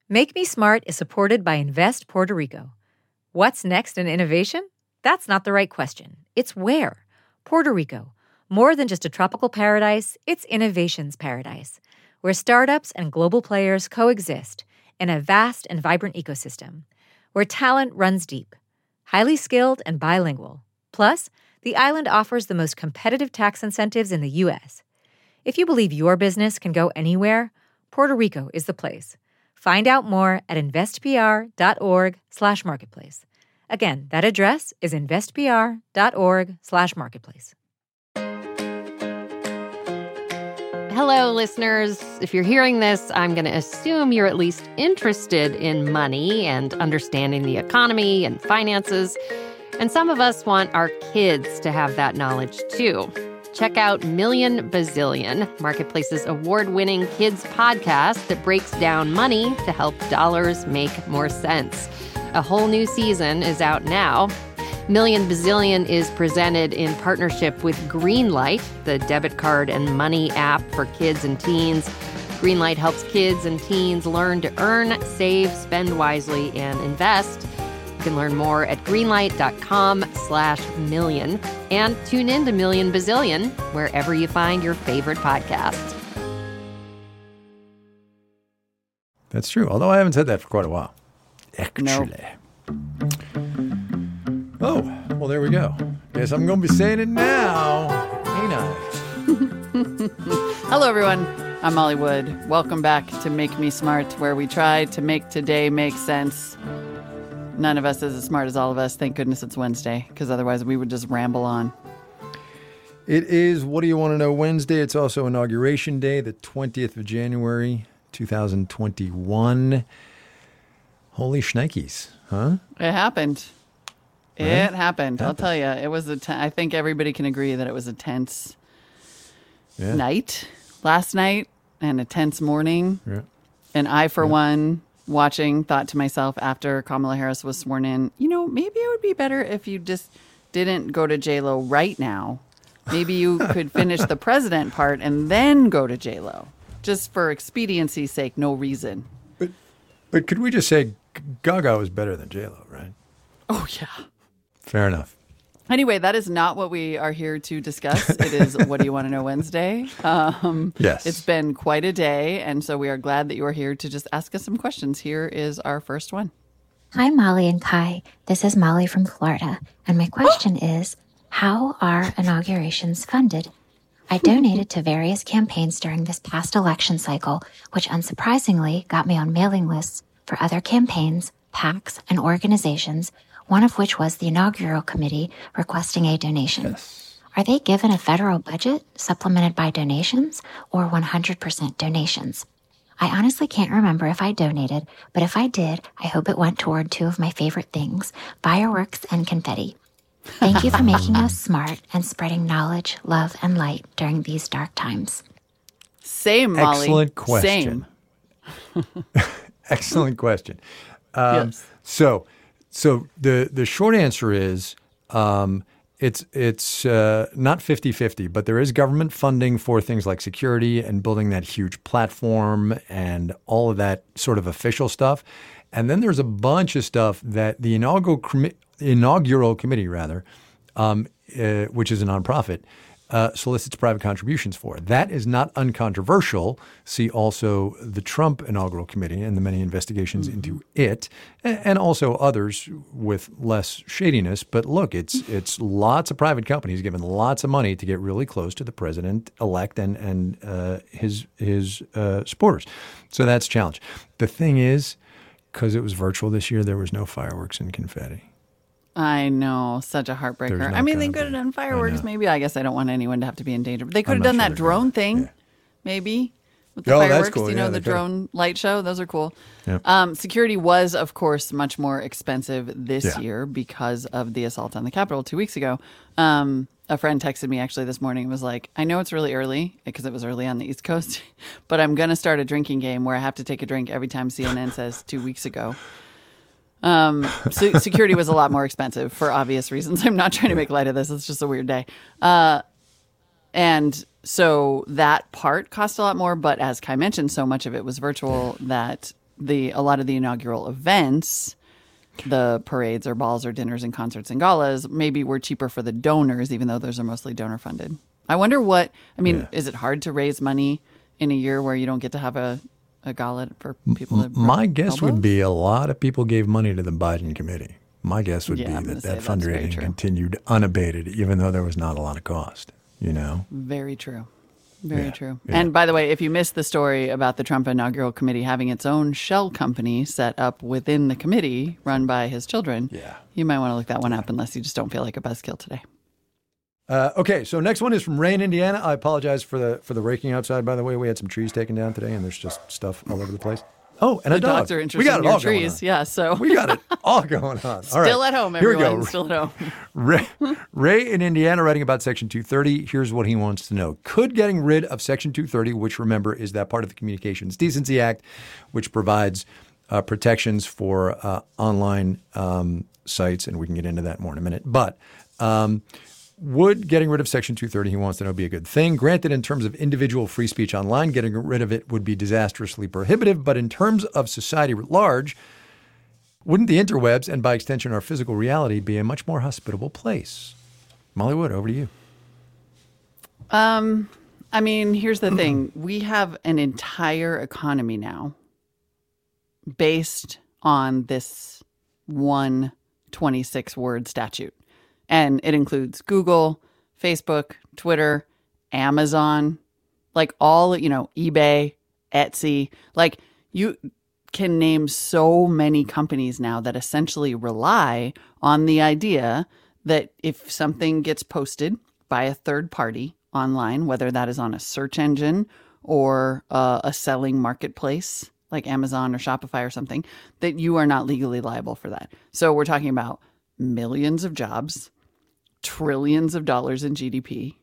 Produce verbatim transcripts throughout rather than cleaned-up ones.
Make Me Smart is supported by Invest Puerto Rico. What's next in innovation? That's not the right question. It's where. Puerto Rico. More than just a tropical paradise, it's innovation's paradise, where startups and global players coexist in a vast and vibrant ecosystem, where talent runs deep, highly skilled and bilingual. Plus, the island offers the most competitive tax incentives in the U S. If you believe your business can go anywhere, Puerto Rico is the place. Find out more at investpr.org slash marketplace. Again, that address is investpr.org slash marketplace. Hello, listeners. If you're hearing this, I'm going to assume you're at least interested in money and understanding the economy and finances. And some of us want our kids to have that knowledge, too. Check out Million Bazillion, Marketplace's award-winning kids podcast that breaks down money to help dollars make more sense. A whole new season is out now. Million Bazillion is presented in partnership with Greenlight, the debit card and money app for kids and teens. Greenlight helps kids and teens learn to earn, save, spend wisely, and invest. You can learn more at greenlight.com slash million and tune in to Million Bazillion wherever you find your favorite podcasts. That's true, although I haven't said that for quite a while. Actually. Nope. Oh, well, there we go. Guess I'm going to be saying it now, ain't I? Hello, everyone. I'm Molly Wood. Welcome back to Make Me Smart, where we try to make today make sense. None of us is as smart as all of us. Thank goodness it's Wednesday, because otherwise we would just ramble on. It is What Do You Want to Know Wednesday. It's also Inauguration Day, the twentieth of January, two thousand twenty-one. Holy shnikes, huh? It happened. Right? It happened. I'll Happened. tell you, it was a. T- I think everybody can agree that it was a tense Yeah. night last night and a tense morning. Yeah. And I, for one, watching, thought to myself after Kamala Harris was sworn in, you know, maybe it would be better if you just didn't go to J-Lo right now. Maybe you could finish the president part and then go to J-Lo. Just for expediency's sake, no reason. But but could we just say G- Gaga was better than J-Lo, right? Oh, yeah. Fair enough. Anyway, that is not what we are here to discuss. It is What Do You Want to Know Wednesday. Um, Yes. It's been quite a day, and so we are glad that you are here to just ask us some questions. Here is our first one. Hi, Molly and Kai. This is Molly from Florida, and my question is, how are inaugurations funded? I donated to various campaigns during this past election cycle, which unsurprisingly got me on mailing lists for other campaigns, PACs, and organizations, one of which was the inaugural committee requesting a donation. Yes. Are they given a federal budget supplemented by donations or one hundred percent donations? I honestly can't remember if I donated, but if I did, I hope it went toward two of my favorite things, fireworks and confetti. Thank you for making us smart and spreading knowledge, love, and light during these dark times. Same, Molly. Excellent question. Same. Excellent question. Um, Yes. So, so the the short answer is um, it's it's uh, not fifty-fifty, but there is government funding for things like security and building that huge platform and all of that sort of official stuff. And then there's a bunch of stuff that the inaugural commi- inaugural committee, rather, um, uh, which is a nonprofit, uh, solicits private contributions for. That is not uncontroversial. See also the Trump inaugural committee and the many investigations mm-hmm. into it, and, and also others with less shadiness. But look, it's it's lots of private companies giving lots of money to get really close to the president-elect and and uh, his his uh, supporters. So that's a challenge. The thing is, because it was virtual this year, there was no fireworks and confetti. I know, such a heartbreaker. There's not I mean, they gonna could have be. done I fireworks. know. Maybe. I guess I don't want anyone to have to be in danger. But they could I'm have not done sure that they're gonna. drone thing, Yeah. maybe, with the Oh, that's fireworks. cool. You know, Yeah, the they could've. drone light show. Those are cool. Yep. Um, security was, of course, much more expensive this Yeah. year because of the assault on the Capitol two weeks ago. Um, a friend texted me actually this morning and was like, I know it's really early because it was early on the East Coast, but I'm going to start a drinking game where I have to take a drink every time C N N says two weeks ago. Um, so security was a lot more expensive for obvious reasons. I'm not trying to make light of this. It's just a weird day. Uh, and so that part cost a lot more. But as Kai mentioned, so much of it was virtual that the a lot of the inaugural events, the parades or balls or dinners and concerts and galas, maybe were cheaper for the donors, even though those are mostly donor funded. I wonder what, I mean, Yeah. is it hard to raise money in a year where you don't get to have a, a gala for people to My guess elbows? would be a lot of people gave money to the Biden committee. My guess would Yeah, I'm be gonna that say that that's very fundraising true. continued unabated, even though there was not a lot of cost, you know? Very true. Very Yeah, true. yeah. And by the way, if you missed the story about the Trump inaugural committee having its own shell company set up within the committee run by his children, Yeah. you might want to look that one up unless you just don't feel like a buzzkill today. Uh, okay, so next one is from Ray in Indiana. I apologize for the for the raking outside, by the way. We had some trees taken down today, and there's just stuff all over the place. Oh, and The a dog. dogs are We interested got in it all your going trees. on. Yeah, so We got it all going on. All still right. at home, Here we everyone. go. Still at home. Ray, Ray in Indiana writing about Section two thirty. Here's what he wants to know. Could getting rid of Section two thirty, which remember is that part of the Communications Decency Act, which provides uh, protections for uh, online um, sites, and we can get into that more in a minute. But um, would getting rid of Section two thirty, he wants to know, be a good thing? Granted, in terms of individual free speech online, getting rid of it would be disastrously prohibitive. But in terms of society at large, wouldn't the interwebs, and by extension our physical reality, be a much more hospitable place? Molly Wood, over to you. Um, I mean, here's the thing. We have an entire economy now based on this one twenty-six word statute. And it includes Google, Facebook, Twitter, Amazon, like all, you know, eBay, Etsy. Like you can name so many companies now that essentially rely on the idea that if something gets posted by a third party online, whether that is on a search engine or uh, a selling marketplace like Amazon or Shopify or something, that you are not legally liable for that. So we're talking about millions of jobs, trillions of dollars in G D P,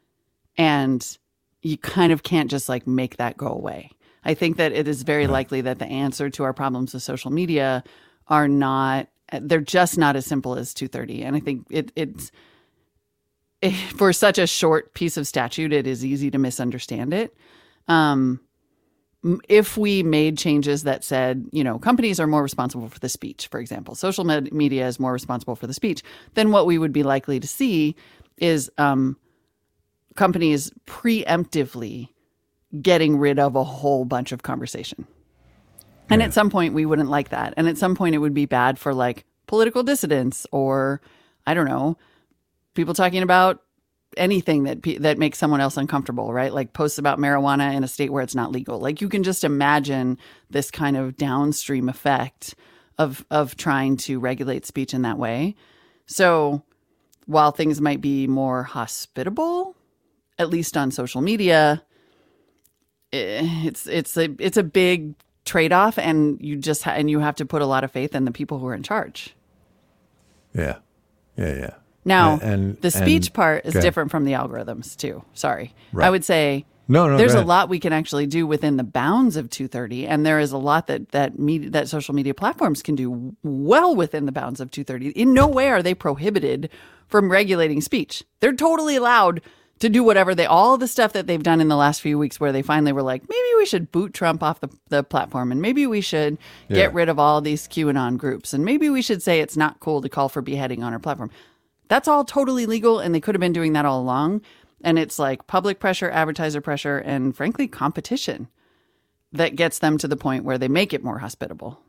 and you kind of can't just like make that go away. I think that it is very likely that the answer to our problems with social media are not, they're just not as simple as two thirty. And I think it, it's, it, for such a short piece of statute, it is easy to misunderstand it. Um, if we made changes that said, you know, companies are more responsible for the speech, for example, social med- media is more responsible for the speech, then what we would be likely to see is um, companies preemptively getting rid of a whole bunch of conversation. And at some point we wouldn't like that. And at some point it would be bad for like political dissidents or, I don't know, people talking about anything that pe- that makes someone else uncomfortable, right? Like posts about marijuana in a state where it's not legal. Like you can just imagine this kind of downstream effect of of trying to regulate speech in that way. So while things might be more hospitable, at least on social media, it's it's a it's a big trade-off, and you just ha- and you have to put a lot of faith in the people who are in charge. Yeah. Yeah, yeah. Now, And- and- the speech and- part is go ahead. different from the algorithms too. Sorry. Right. I would say No, no, there's go a ahead. lot we can actually do within the bounds of two thirty, and there is a lot that that media, that social media platforms can do well within the bounds of two thirty. In no way are they prohibited from regulating speech. They're totally allowed to do whatever they, all the stuff that they've done in the last few weeks where they finally were like, maybe we should boot Trump off the, the platform, and maybe we should Yeah. get rid of all these QAnon groups, and maybe we should say it's not cool to call for beheading on our platform. That's all totally legal, and they could have been doing that all along. And it's like public pressure, advertiser pressure, and frankly, competition that gets them to the point where they make it more hospitable.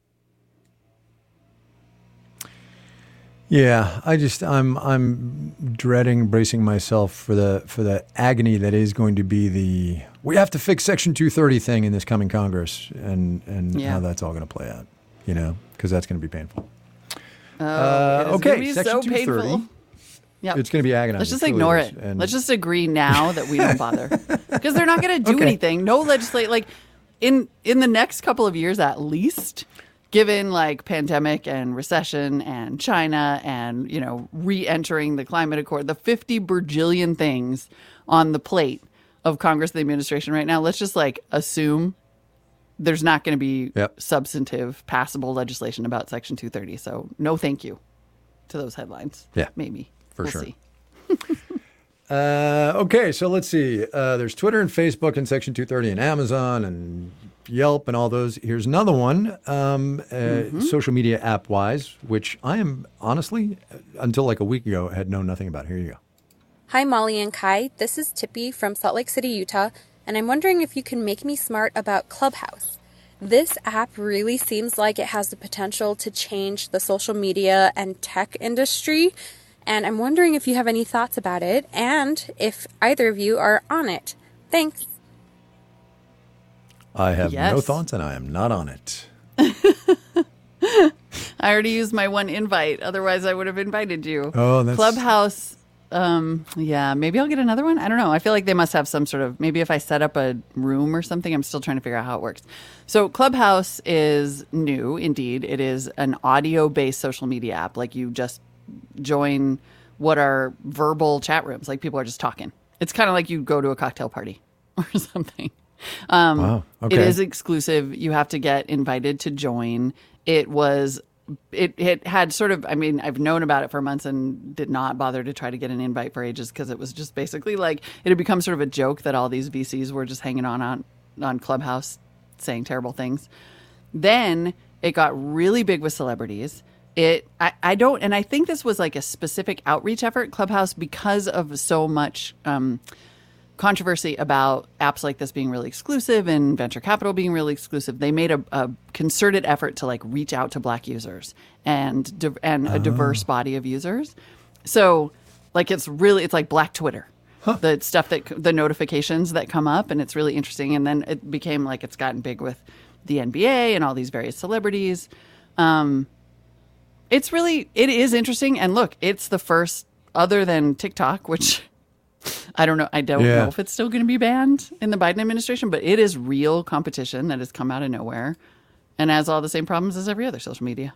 Yeah, I just I'm I'm dreading, bracing myself for the for the agony that is going to be the we have to fix Section two thirty thing in this coming Congress, and and Yeah. how that's all going to play out, you know, because that's going to be painful. Oh, Uh, it is okay, gonna be Section so two thirty. painful. Yep. It's going to be agonizing. Let's just truly ignore is. it. And Let's just agree now that we don't bother, because they're not going to do Okay. anything. No legislate like in in the next couple of years at least. Given like pandemic and recession and China and, you know, re-entering the climate accord, the fifty bajillion things on the plate of Congress and the administration right now, let's just like assume there's not going to be Yep. substantive passable legislation about Section two thirty. So no thank you to those headlines. Yeah, Maybe. for We'll sure. see. Uh, okay, so let's see. Uh, there's Twitter and Facebook and Section two thirty and Amazon and Yelp, and all those. Here's another one, um, uh, Mm-hmm. social media app-wise, which I am honestly, until like a week ago, had known nothing about. Here you go. Hi, Molly and Kai. This is Tippy from Salt Lake City, Utah, and I'm wondering if you can make me smart about Clubhouse. This app really seems like it has the potential to change the social media and tech industry, and I'm wondering if you have any thoughts about it and if either of you are on it. Thanks. I have no Yes. thoughts, and I am not on it. I already used my one invite. Otherwise, I would have invited you. Oh, that's- Clubhouse. Um, yeah, maybe I'll get another one. I don't know. I feel like they must have some sort of, maybe if I set up a room or something, I'm still trying to figure out how it works. So Clubhouse is new. Indeed. It is an audio based social media app. Like you just join what are verbal chat rooms. Like people are just talking. It's kind of like you go to a cocktail party or something. Um, Wow. It Okay. is exclusive. You have to get invited to join. It was, it, it had sort of, I mean, I've known about it for months and did not bother to try to get an invite for ages because it was just basically like, it had become sort of a joke that all these V Cs were just hanging on on, on Clubhouse saying terrible things. Then it got really big with celebrities. It, I, I don't, and I think this was like a specific outreach effort, Clubhouse, because of so much, um, controversy about apps like this being really exclusive and venture capital being really exclusive. They made a, a concerted effort to like reach out to Black users and di- and a diverse body of users. So like it's really it's like Black Twitter, the stuff that the notifications that come up, and it's really interesting. And then it became like it's gotten big with the N B A and all these various celebrities. Um, it's really it is interesting. And look, it's the first other than TikTok, which. I don't know. I don't Yeah. know if it's still going to be banned in the Biden administration, but it is real competition that has come out of nowhere and has all the same problems as every other social media.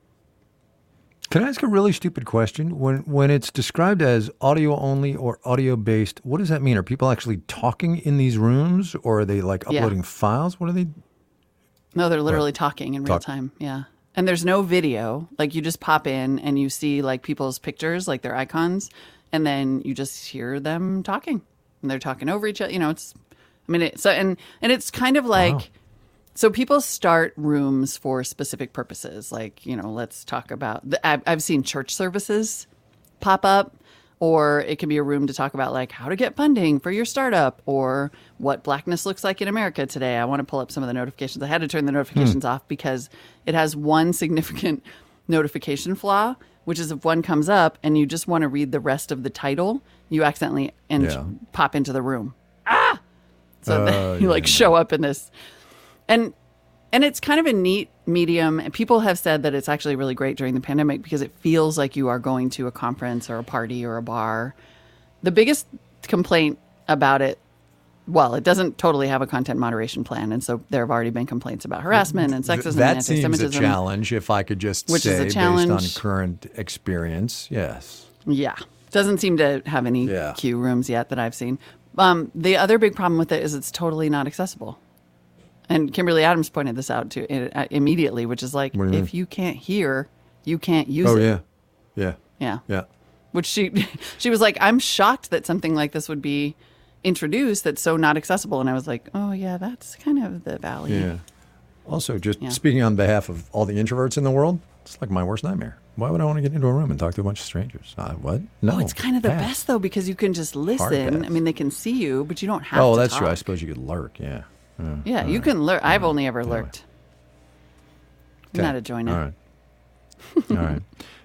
Can I ask a really stupid question? When when it's described as audio only or audio based, what does that mean? Are people actually talking in these rooms, or are they like Yeah. uploading files? What are they? No, they're literally talking in real Talk. time. Yeah. And there's no video. Like you just pop in and you see like people's pictures, like their icons, and then you just hear them talking. And they're talking over each other. You know, it's I mean it so and and it's kind of like Wow. so people start rooms for specific purposes. Like, you know, let's talk about the, I've, I've seen church services pop up, or it can be a room to talk about like how to get funding for your startup or what Blackness looks like in America today. I want to pull up some of the notifications. I had to turn the notifications off because it has one significant notification flaw, which is if one comes up and you just want to read the rest of the title, you accidentally and Yeah. pop into the room. Ah! So Oh, then you yeah, like no. show up in this. And and it's kind of a neat medium. And people have said that it's actually really great during the pandemic because it feels like you are going to a conference or a party or a bar. The biggest complaint about it, well, it doesn't totally have a content moderation plan. And so there have already been complaints about harassment and sexism That and seems anti-Semitism. a challenge, if I could just Which is say, a challenge. based on current experience. Yes. Yeah. Doesn't seem to have any Yeah. queue rooms yet that I've seen. Um, the other big problem with it is it's totally not accessible. And Kimberly Adams pointed this out to uh, immediately, which is like, What do you if you can't hear, you can't use Oh it. yeah, yeah, Yeah. yeah. Which she she was like, I'm shocked that something like this would be introduced that's so not accessible. And I was like, oh yeah, that's kind of the value. Yeah. Also, just Yeah. speaking on behalf of all the introverts in the world, it's like my worst nightmare. Why would I want to get into a room and talk to a bunch of strangers? Uh, what? No. Oh, it's kind of the pass. best though because you can just listen. pass. I mean, they can see you, but you don't have Oh, to that's true. I talk. suppose you could lurk. Yeah. Uh, Yeah, all you right. can lurk. I've only ever Anyway. lurked. I'm Okay. not a joiner. All right.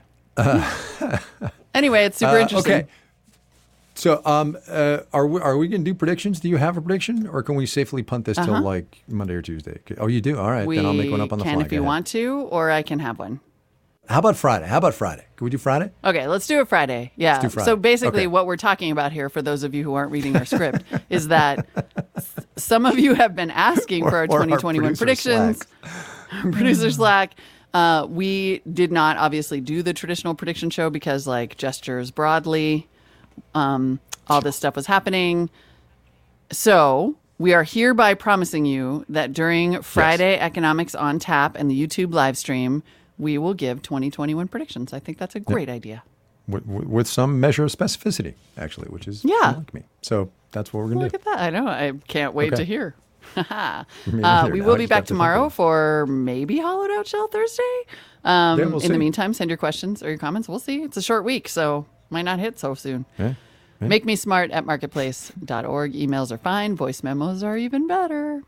All right. Anyway, it's super Uh, interesting. Okay. So, um, uh, are we are we going to do predictions? Do you have a prediction, or can we safely punt this till Uh-huh. like Monday or Tuesday? Oh, you do. All right, We then I'll make one up on the can fly. if Go you ahead. want to, or I can have one. How about Friday? How about Friday? Can we do Friday? Okay, let's do it Friday. Yeah. Let's do Friday. So basically, Okay. what we're talking about here, for those of you who aren't reading our script, is that s- some of you have been asking for our Or- or our twenty twenty-one producer predictions. Producer Slack. Uh, we did not obviously do the traditional prediction show because, like, gestures broadly, um, all this stuff was happening. So we are hereby promising you that during Friday Economics on Tap and the YouTube live stream, we will give twenty twenty-one predictions. I think that's a great idea. With, with some measure of specificity, actually, which is Yeah. like me. So that's what we're going to Look do. at that. I know. I can't wait Okay. to hear. uh, neither. we Now will I be just back have to think tomorrow of it. for maybe Hollowed Out Shell Thursday. Um, Yeah, we'll in see. the meantime, send your questions or your comments. We'll see. It's a short week, so might not hit so soon. Yeah. Make me smart at marketplace dot org. Emails are fine. Voice memos are even better.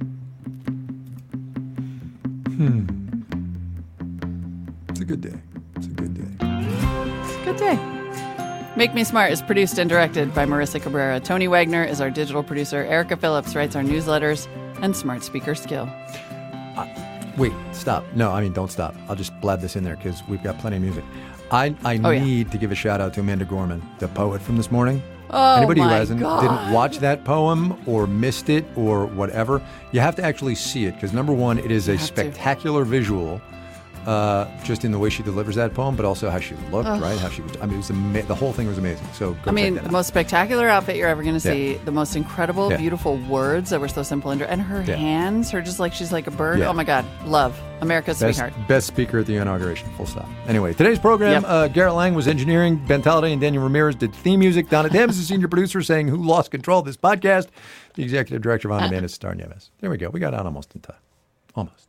It's a good day. It's a good day. Good day. Make Me Smart is produced and directed by Marissa Cabrera. Tony Wagner is our digital producer. Erica Phillips writes our newsletters and Smart Speaker Skill. Wait, stop. No, I mean, don't stop. I'll just blab this in there because we've got plenty of music. I, I Oh, yeah. need to give a shout out to Amanda Gorman, the poet from this morning. Oh, Anybody who my hasn't God. didn't watch that poem or missed it or whatever, you have to actually see it because number one, it is a have to. spectacular visual, uh, just in the way she delivers that poem, but also how she looked, right? How she was. I mean, it was ama- the whole thing was amazing. So go I mean, check that the out. most spectacular outfit you're ever going to Yeah. see. The most incredible, Yeah. beautiful words that were so simple. And, and her Yeah. hands, her just like she's like a bird. Yeah. Oh, my God. Love. America's Best, sweetheart. best speaker at the inauguration. Full stop. Anyway, today's program, Yep. uh, Garrett Lang was engineering. Ben Talladay and Daniel Ramirez did theme music. Donna Debs is the senior producer saying who lost control of this podcast. The executive director of On Demand is Star Nieves. There we go. We got out almost in time. Almost.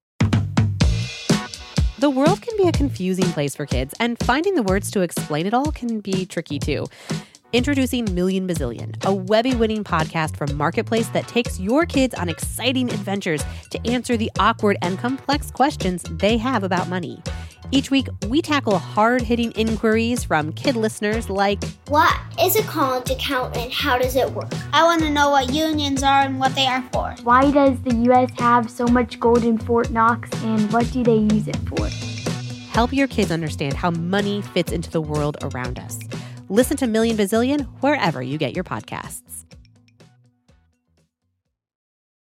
The world can be a confusing place for kids, and finding the words to explain it all can be tricky too. Introducing Million Bazillion, a Webby-winning podcast from Marketplace that takes your kids on exciting adventures to answer the awkward and complex questions they have about money. Each week, we tackle hard-hitting inquiries from kid listeners like, What is a college account and how does it work? I want to know what unions are and what they are for. Why does the U S have so much gold in Fort Knox, and what do they use it for? help your kids understand how money fits into the world around us. Listen to Million Bazillion wherever you get your podcasts.